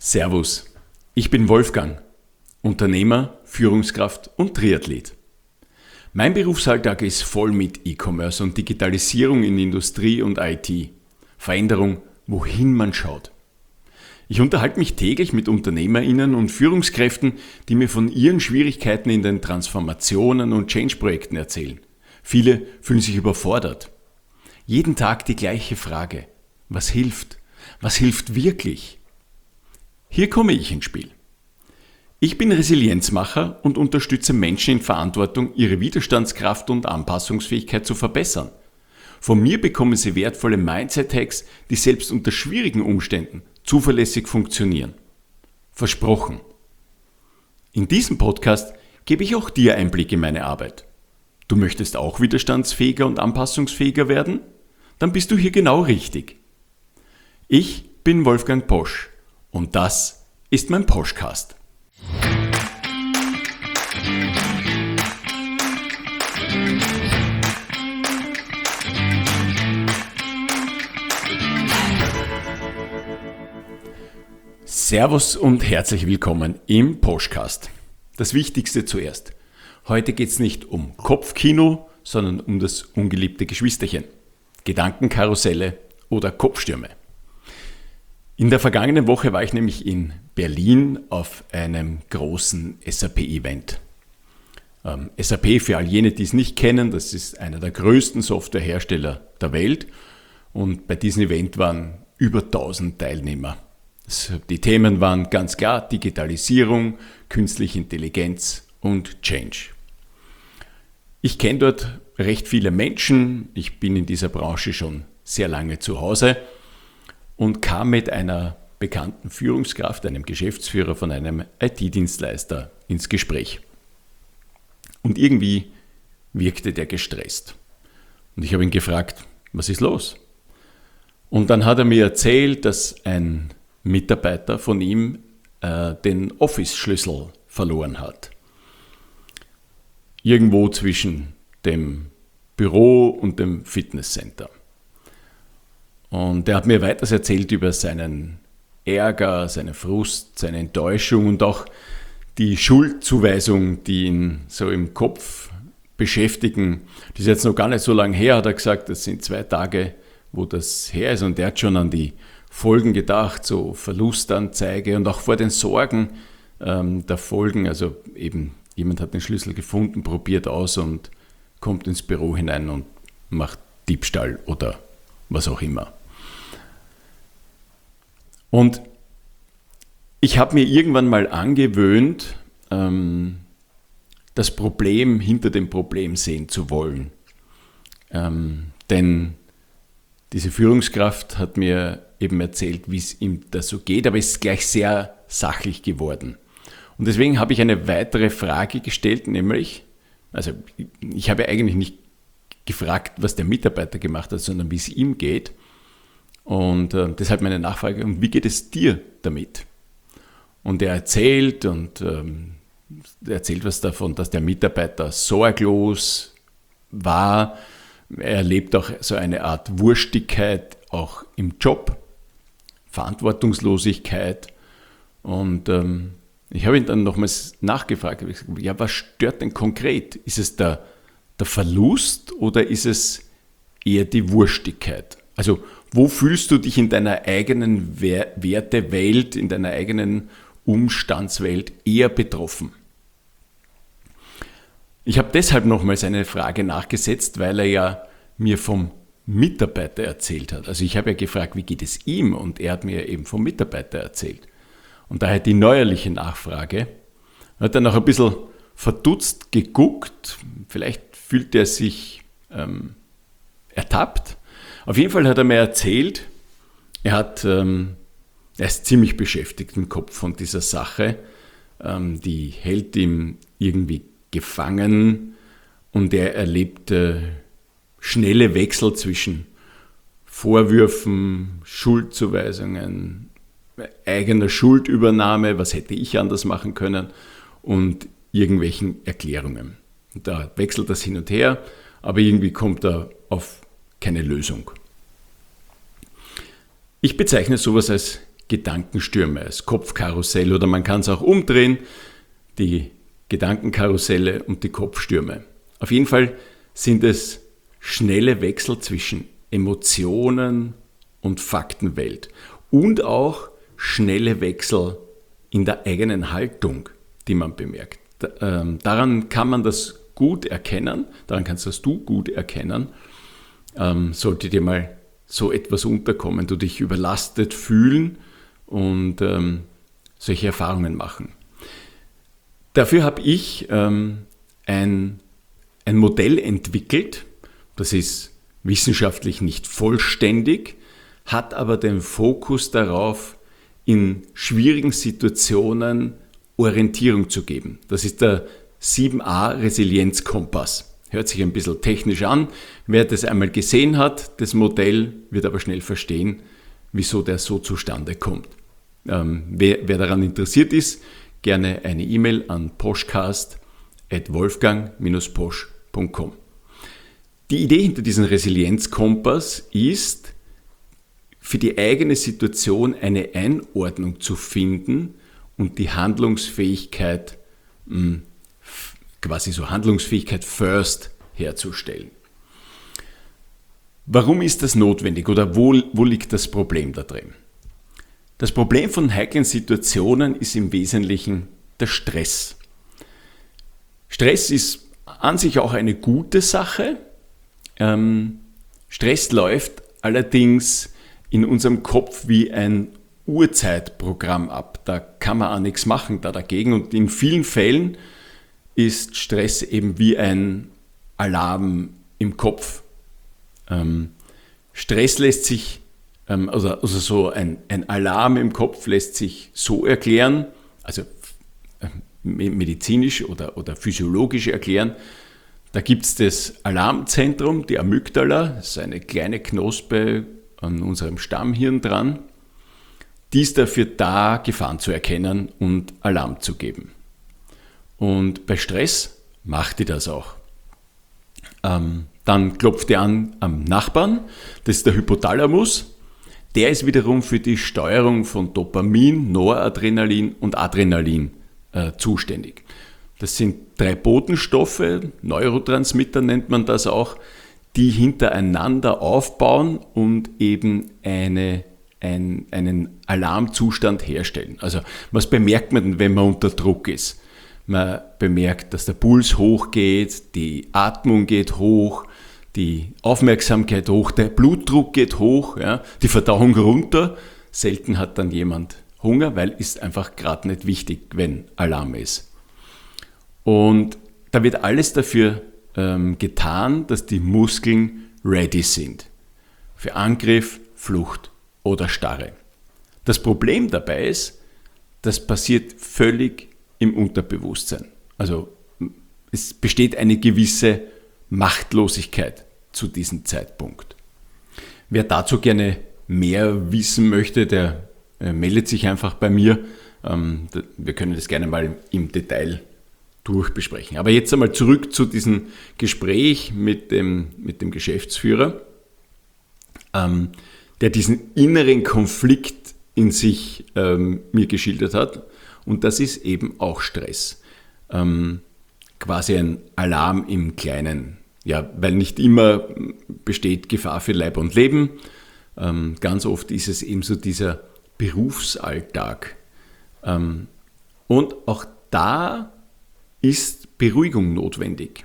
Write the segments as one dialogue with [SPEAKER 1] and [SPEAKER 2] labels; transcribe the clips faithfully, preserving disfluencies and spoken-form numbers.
[SPEAKER 1] Servus, ich bin Wolfgang, Unternehmer, Führungskraft und Triathlet. Mein Berufsalltag ist voll mit E-Commerce und Digitalisierung in Industrie und I T. Veränderung, wohin man schaut. Ich unterhalte mich täglich mit UnternehmerInnen und Führungskräften, die mir von ihren Schwierigkeiten in den Transformationen und Change-Projekten erzählen. Viele fühlen sich überfordert. Jeden Tag die gleiche Frage. Was hilft? Was hilft wirklich? Hier komme ich ins Spiel. Ich bin Resilienzmacher und unterstütze Menschen in Verantwortung, ihre Widerstandskraft und Anpassungsfähigkeit zu verbessern. Von mir bekommen sie wertvolle Mindset-Hacks, die selbst unter schwierigen Umständen zuverlässig funktionieren. Versprochen. In diesem Podcast gebe ich auch dir Einblick in meine Arbeit. Du möchtest auch widerstandsfähiger und anpassungsfähiger werden? Dann bist du hier genau richtig. Ich bin Wolfgang Posch und das ist mein Poschcast. Servus und herzlich willkommen im Poschcast. Das Wichtigste zuerst. Heute geht es nicht um Kopfkino, sondern um das ungeliebte Geschwisterchen. Gedankenkarusselle oder Kopfstürme. In der vergangenen Woche war ich nämlich in Berlin auf einem großen S A P-Event. Ähm, S A P, für all jene, die es nicht kennen, das ist einer der größten Softwarehersteller der Welt. Und bei diesem Event waren über tausend Teilnehmer. Das, die Themen waren ganz klar Digitalisierung, künstliche Intelligenz und Change. Ich kenne dort recht viele Menschen, ich bin in dieser Branche schon sehr lange zu Hause und kam mit einer bekannten Führungskraft, einem Geschäftsführer von einem I T-Dienstleister ins Gespräch. Und irgendwie wirkte der gestresst. Und ich habe ihn gefragt, was ist los? Und dann hat er mir erzählt, dass ein Mitarbeiter von ihm äh, den Office-Schlüssel verloren hat. Irgendwo zwischen dem Büro und dem Fitnesscenter. Und er hat mir weiters erzählt über seinen Ärger, seine Frust, seine Enttäuschung und auch die Schuldzuweisung, die ihn so im Kopf beschäftigen. Das ist jetzt noch gar nicht so lange her, hat er gesagt, das sind zwei Tage, wo das her ist. Und er hat schon an die Folgen gedacht, so Verlustanzeige und auch vor den Sorgen ähm, der Folgen. Also eben, jemand hat den Schlüssel gefunden, probiert aus und kommt ins Büro hinein und macht Diebstahl oder was auch immer. Und ich habe mir irgendwann mal angewöhnt, ähm, das Problem hinter dem Problem sehen zu wollen. Ähm, denn diese Führungskraft hat mir eben erzählt, wie es ihm da so geht, aber es ist gleich sehr sachlich geworden. Und deswegen habe ich eine weitere Frage gestellt, nämlich, also ich habe eigentlich nicht gefragt, was der Mitarbeiter gemacht hat, sondern wie es ihm geht. Und äh, deshalb meine Nachfrage, und wie geht es dir damit? Und er erzählt und ähm, er erzählt was davon, dass der Mitarbeiter sorglos war. Er erlebt auch so eine Art Wurstigkeit auch im Job, Verantwortungslosigkeit. Und ähm, ich habe ihn dann nochmals nachgefragt, habe gesagt, ja, was stört denn konkret? Ist es der, der Verlust oder ist es eher die Wurstigkeit? Also wo fühlst du dich in deiner eigenen Wertewelt, in deiner eigenen Umstandswelt eher betroffen? Ich habe deshalb nochmals eine Frage nachgesetzt, weil er ja mir vom Mitarbeiter erzählt hat. Also ich habe ja gefragt, wie geht es ihm? Und er hat mir eben vom Mitarbeiter erzählt. Und daher die neuerliche Nachfrage. Er hat dann auch ein bisschen verdutzt geguckt. Vielleicht fühlt er sich ähm, ertappt. Auf jeden Fall hat er mir erzählt, er, hat, ähm, er ist ziemlich beschäftigt im Kopf von dieser Sache. Ähm, die hält ihm irgendwie gefangen und er erlebt äh, schnelle Wechsel zwischen Vorwürfen, Schuldzuweisungen, eigener Schuldübernahme, was hätte ich anders machen können, und irgendwelchen Erklärungen. Und da wechselt das hin und her, aber irgendwie kommt er auf keine Lösung. Ich bezeichne sowas als Gedankenstürme, das Kopfkarussell, oder man kann es auch umdrehen, die Gedankenkarusselle und die Kopfstürme. Auf jeden Fall sind es schnelle Wechsel zwischen Emotionen und Faktenwelt und auch schnelle Wechsel in der eigenen Haltung, die man bemerkt. Daran kann man das gut erkennen, daran kannst das du gut erkennen, ähm, sollte dir mal so etwas unterkommen, du dich überlastet fühlen und ähm, solche Erfahrungen machen. Dafür habe ich ähm, ein, ein Modell entwickelt, das ist wissenschaftlich nicht vollständig, hat aber den Fokus darauf, in schwierigen Situationen Orientierung zu geben. Das ist der sieben a Resilienzkompass. Hört sich ein bisschen technisch an. Wer das einmal gesehen hat, das Modell, wird aber schnell verstehen, wieso der so zustande kommt. Ähm, wer, wer daran interessiert ist, gerne eine E-Mail an poschcast at wolfgang dash posch punkt com. Die Idee hinter diesem Resilienzkompass ist, für die eigene Situation eine Einordnung zu finden und die Handlungsfähigkeit, quasi so Handlungsfähigkeit first herzustellen. Warum ist das notwendig oder wo, wo liegt das Problem da drin? Das Problem von heiklen Situationen ist im Wesentlichen der Stress. Stress ist an sich auch eine gute Sache. Ähm, Stress läuft allerdings in unserem Kopf wie ein Urzeitprogramm ab. Da kann man auch nichts machen da dagegen. Und in vielen Fällen ist Stress eben wie ein Alarm im Kopf. Ähm, Stress lässt sich, ähm, also, also so ein, ein Alarm im Kopf lässt sich so erklären, also äh, medizinisch oder, oder physiologisch erklären. Da gibt es das Alarmzentrum, die Amygdala, das ist eine kleine Knospe an unserem Stammhirn dran. Die ist dafür da, Gefahren zu erkennen und Alarm zu geben. Und bei Stress macht die das auch. Ähm, dann klopft die an am Nachbarn, das ist der Hypothalamus. Der ist wiederum für die Steuerung von Dopamin, Noradrenalin und Adrenalin äh, zuständig. Das sind drei Botenstoffe, Neurotransmitter nennt man das auch, die hintereinander aufbauen und eben eine, ein, einen Alarmzustand herstellen. Also was bemerkt man denn, wenn man unter Druck ist? Man bemerkt, dass der Puls hochgeht, die Atmung geht hoch, die Aufmerksamkeit hoch, der Blutdruck geht hoch, ja, die Verdauung runter. Selten hat dann jemand Hunger, weil ist einfach gerade nicht wichtig, wenn Alarm ist. Und da wird alles dafür ähm, getan, dass die Muskeln ready sind. Für Angriff, Flucht oder Starre. Das Problem dabei ist, das passiert völlig im Unterbewusstsein. Also es besteht eine gewisse Machtlosigkeit zu diesem Zeitpunkt. Wer dazu gerne mehr wissen möchte, der äh, meldet sich einfach bei mir. Ähm, wir können das gerne mal im Detail durchbesprechen. Aber jetzt einmal zurück zu diesem Gespräch mit dem, mit dem Geschäftsführer, ähm, der diesen inneren Konflikt in sich ähm, mir geschildert hat. Und das ist eben auch Stress. Ähm, quasi ein Alarm im Kleinen. Ja, weil nicht immer besteht Gefahr für Leib und Leben. Ähm, ganz oft ist es eben so dieser Berufsalltag. Ähm, und auch da ist Beruhigung notwendig,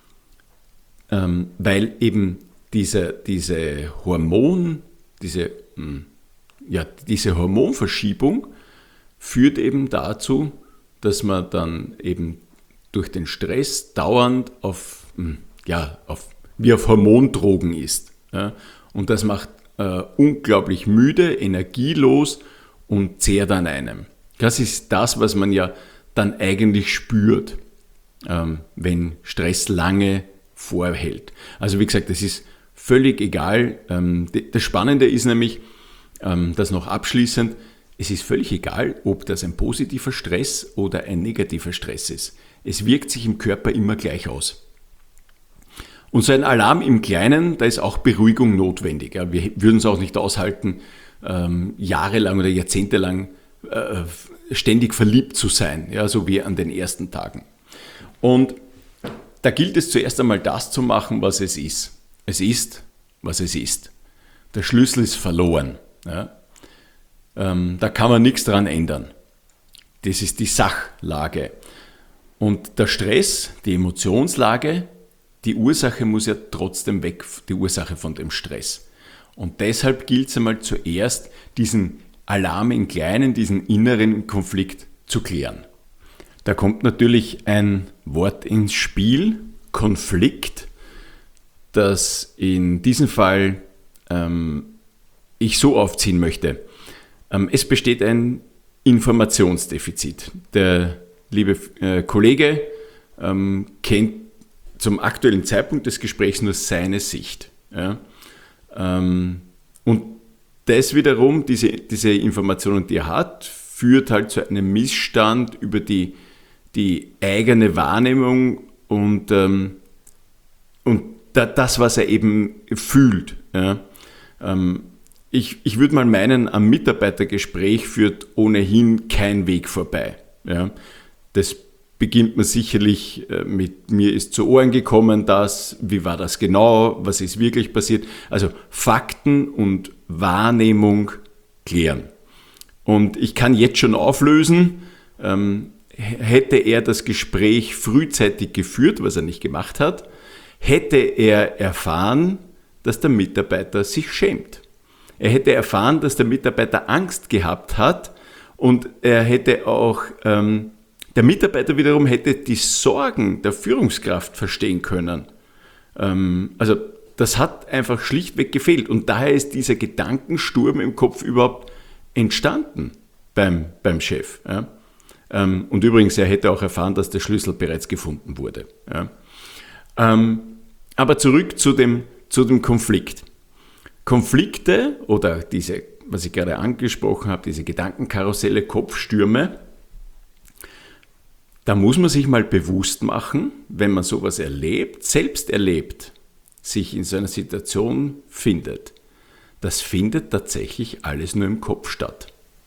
[SPEAKER 1] ähm, weil eben diese, diese Hormon, diese, ja, diese Hormonverschiebung führt eben dazu, dass man dann eben durch den Stress dauernd auf, ja, auf, wie auf Hormondrogen ist. Ja? Und das macht äh, unglaublich müde, energielos und zehrt an einem. Das ist das, was man ja dann eigentlich spürt, ähm, wenn Stress lange vorhält. Also wie gesagt, das ist völlig egal. Ähm, das Spannende ist nämlich, ähm, das noch abschließend, es ist völlig egal, ob das ein positiver Stress oder ein negativer Stress ist. Es wirkt sich im Körper immer gleich aus. Und so ein Alarm im Kleinen, da ist auch Beruhigung notwendig. Ja, wir würden es auch nicht aushalten, ähm, jahrelang oder jahrzehntelang äh, ständig verliebt zu sein, ja, so wie an den ersten Tagen. Und da gilt es zuerst einmal das zu machen, was es ist. Es ist, was es ist. Der Schlüssel ist verloren. Ja. Ähm, da kann man nichts dran ändern. Das ist die Sachlage. Und der Stress, die Emotionslage, die Ursache muss ja trotzdem weg, die Ursache von dem Stress. Und deshalb gilt es einmal zuerst, diesen Alarm im Kleinen, diesen inneren Konflikt zu klären. Da kommt natürlich ein Wort ins Spiel, Konflikt, das in diesem Fall ähm, ich so aufziehen möchte. Ähm, es besteht ein Informationsdefizit. Der liebe äh, Kollege ähm, kennt zum aktuellen Zeitpunkt des Gesprächs nur seine Sicht. Ja? Ähm, und das wiederum, diese, diese Informationen, die er hat, führt halt zu einem Missstand über die, die eigene Wahrnehmung und, ähm, und da, das, was er eben fühlt. Ja? Ähm, ich, ich würde mal meinen, am Mitarbeitergespräch führt ohnehin kein Weg vorbei. Ja? Das beginnt man sicherlich mit, mir ist zu Ohren gekommen, das, wie war das genau, was ist wirklich passiert. Also Fakten und Wahrnehmung klären. Und ich kann jetzt schon auflösen, ähm, hätte er das Gespräch frühzeitig geführt, was er nicht gemacht hat, hätte er erfahren, dass der Mitarbeiter sich schämt. Er hätte erfahren, dass der Mitarbeiter Angst gehabt hat und er hätte auch... Ähm, Der Mitarbeiter wiederum hätte die Sorgen der Führungskraft verstehen können. Also das hat einfach schlichtweg gefehlt und daher ist dieser Gedankensturm im Kopf überhaupt entstanden beim, beim Chef. Und übrigens, er hätte auch erfahren, dass der Schlüssel bereits gefunden wurde. Aber zurück zu dem, zu dem Konflikt. Konflikte oder diese, was ich gerade angesprochen habe, diese Gedankenkarusselle, Kopfstürme, da muss man sich mal bewusst machen, wenn man sowas erlebt, selbst erlebt, sich in so einer Situation findet. Das findet tatsächlich alles nur im Kopf statt.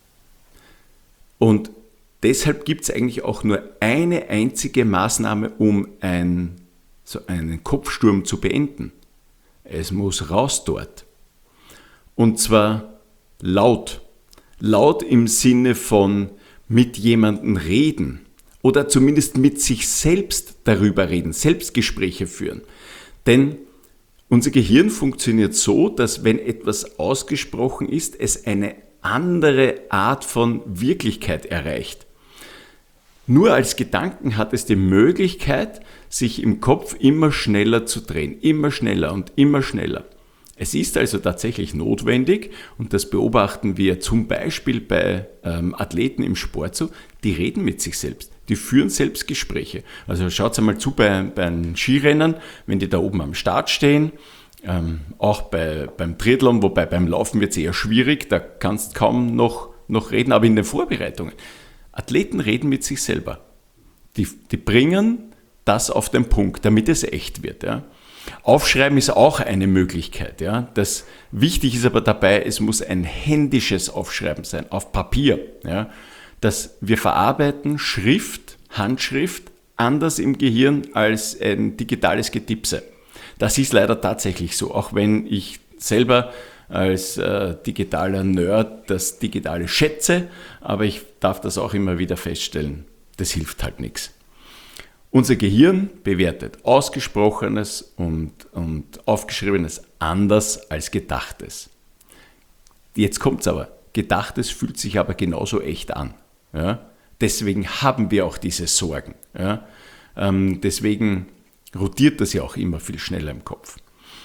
[SPEAKER 1] Und deshalb gibt es eigentlich auch nur eine einzige Maßnahme, um ein, so einen Kopfsturm zu beenden. Es muss raus dort. Und zwar laut. Laut im Sinne von mit jemandem reden. Oder zumindest mit sich selbst darüber reden, Selbstgespräche führen. Denn unser Gehirn funktioniert so, dass wenn etwas ausgesprochen ist, es eine andere Art von Wirklichkeit erreicht. Nur als Gedanken hat es die Möglichkeit, sich im Kopf immer schneller zu drehen, immer schneller und immer schneller. Es ist also tatsächlich notwendig, und das beobachten wir zum Beispiel bei ähm, Athleten im Sport so, die reden mit sich selbst. Die führen selbst Gespräche. Also schaut einmal zu bei, bei den Skirennern, wenn die da oben am Start stehen, ähm, auch bei, beim Triathlon, wobei beim Laufen wird es eher schwierig, da kannst du kaum noch, noch reden, aber in den Vorbereitungen. Athleten reden mit sich selber. Die, die bringen das auf den Punkt, damit es echt wird. Ja. Aufschreiben ist auch eine Möglichkeit. Ja. Das, wichtig ist aber dabei, es muss ein händisches Aufschreiben sein, auf Papier. Ja. Dass wir verarbeiten Schrift, Handschrift anders im Gehirn als ein digitales Getipse. Das ist leider tatsächlich so, auch wenn ich selber als äh, digitaler Nerd das Digitale schätze, aber ich darf das auch immer wieder feststellen, das hilft halt nichts. Unser Gehirn bewertet Ausgesprochenes und, und Aufgeschriebenes anders als Gedachtes. Jetzt kommt's aber, Gedachtes fühlt sich aber genauso echt an. Ja? Deswegen haben wir auch diese Sorgen. Ja? Ähm, deswegen rotiert das ja auch immer viel schneller im Kopf.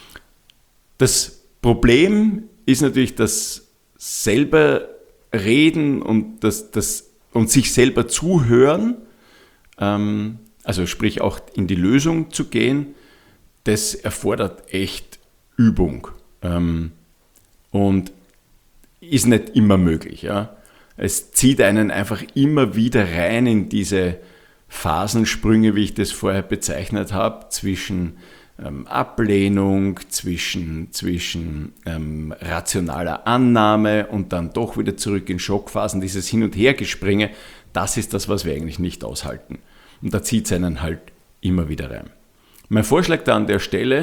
[SPEAKER 1] Das Problem ist natürlich das selber Reden und, das, das, und sich selber zuhören, ähm, also sprich auch in die Lösung zu gehen, das erfordert echt Übung ähm, und ist nicht immer möglich. Ja? Es zieht einen einfach immer wieder rein in diese Phasensprünge, wie ich das vorher bezeichnet habe, zwischen ähm, Ablehnung, zwischen, zwischen ähm, rationaler Annahme und dann doch wieder zurück in Schockphasen, dieses Hin- und Hergespringe, das ist das, was wir eigentlich nicht aushalten. Und da zieht es einen halt immer wieder rein. Mein Vorschlag da an der Stelle,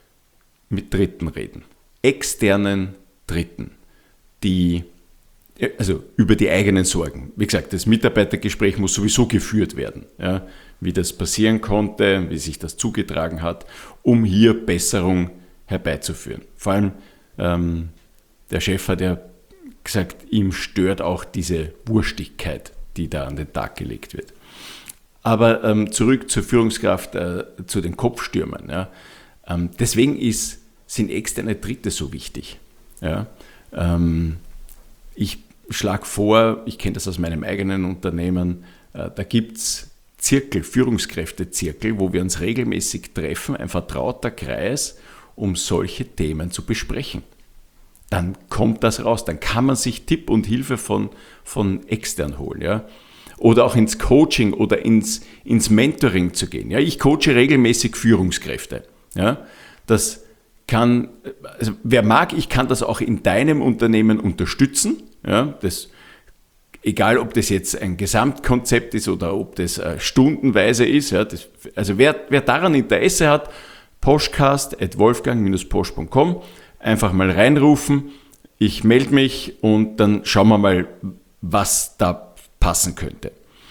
[SPEAKER 1] mit Dritten reden. Externen Dritten, die, also über die eigenen Sorgen. Wie gesagt, das Mitarbeitergespräch muss sowieso geführt werden, ja, wie das passieren konnte, wie sich das zugetragen hat, um hier Besserung herbeizuführen. Vor allem ähm, der Chef hat ja gesagt, ihm stört auch diese Wurstigkeit, die da an den Tag gelegt wird. Aber ähm, zurück zur Führungskraft, äh, zu den Kopfstürmern. Ja. Ähm, deswegen ist, sind externe Dritte so wichtig. Ja. Ähm, ich schlage vor, ich kenne das aus meinem eigenen Unternehmen, äh, da gibt es Zirkel, Führungskräftezirkel, wo wir uns regelmäßig treffen, ein vertrauter Kreis, um solche Themen zu besprechen. Dann kommt das raus, dann kann man sich Tipp und Hilfe von, von extern holen. Ja. Oder auch ins Coaching oder ins, ins Mentoring zu gehen. Ja, ich coache regelmäßig Führungskräfte. Ja, das kann, also wer mag, ich kann das auch in deinem Unternehmen unterstützen. Ja, das, egal, ob das jetzt ein Gesamtkonzept ist oder ob das äh, stundenweise ist. Ja, das, also wer, wer daran Interesse hat, poschcast at wolfgang Bindestrich posch Punkt com, einfach mal reinrufen. Ich melde mich und dann schauen wir mal, was da passen könnte.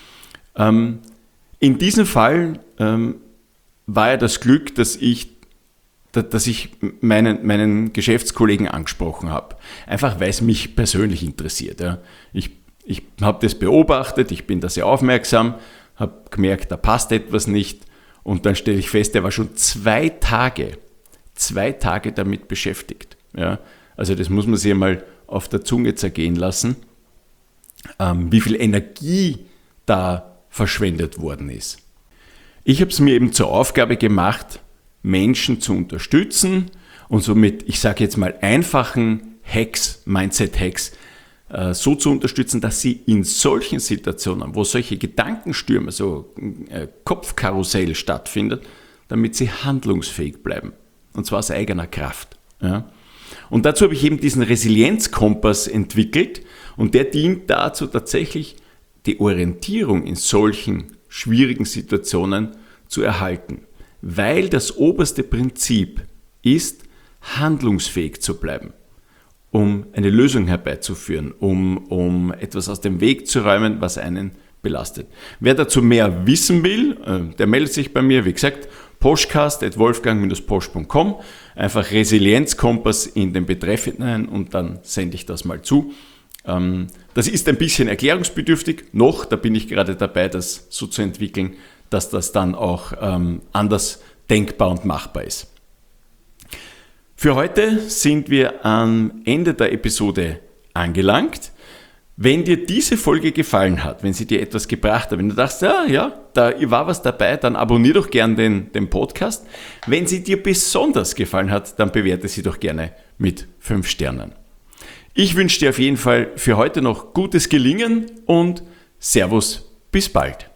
[SPEAKER 1] Ähm, in diesem Fall ähm, war ja das Glück, dass ich, dass ich meinen, meinen Geschäftskollegen angesprochen habe. Einfach weil es mich persönlich interessiert. Ja. Ich, ich habe das beobachtet, ich bin da sehr aufmerksam, habe gemerkt, da passt etwas nicht und dann stelle ich fest, er war schon zwei Tage, zwei Tage damit beschäftigt. Ja. Also das muss man sich mal auf der Zunge zergehen lassen, ähm, wie viel Energie da verschwendet worden ist. Ich habe es mir eben zur Aufgabe gemacht, Menschen zu unterstützen und somit, ich sage jetzt mal, einfachen Hacks, Mindset-Hacks, äh, so zu unterstützen, dass sie in solchen Situationen, wo solche Gedankenstürme, so äh, Kopfkarussell stattfindet, damit sie handlungsfähig bleiben. Und zwar aus eigener Kraft. Ja. Und dazu habe ich eben diesen Resilienzkompass entwickelt und der dient dazu, tatsächlich die Orientierung in solchen schwierigen Situationen zu erhalten. Weil das oberste Prinzip ist, handlungsfähig zu bleiben, um eine Lösung herbeizuführen, um, um etwas aus dem Weg zu räumen, was einen belastet. Wer dazu mehr wissen will, der meldet sich bei mir, wie gesagt, poschcast at wolfgang Bindestrich posch Punkt com, einfach Resilienzkompass in den Betreff hinein und dann sende ich das mal zu. Das ist ein bisschen erklärungsbedürftig, noch, da bin ich gerade dabei, das so zu entwickeln, dass das dann auch ähm, anders denkbar und machbar ist. Für heute sind wir am Ende der Episode angelangt. Wenn dir diese Folge gefallen hat, wenn sie dir etwas gebracht hat, wenn du dachtest, ja, ja, da war was dabei, dann abonniere doch gern den, den Podcast. Wenn sie dir besonders gefallen hat, dann bewerte sie doch gerne mit fünf Sternen. Ich wünsche dir auf jeden Fall für heute noch gutes Gelingen und Servus, bis bald.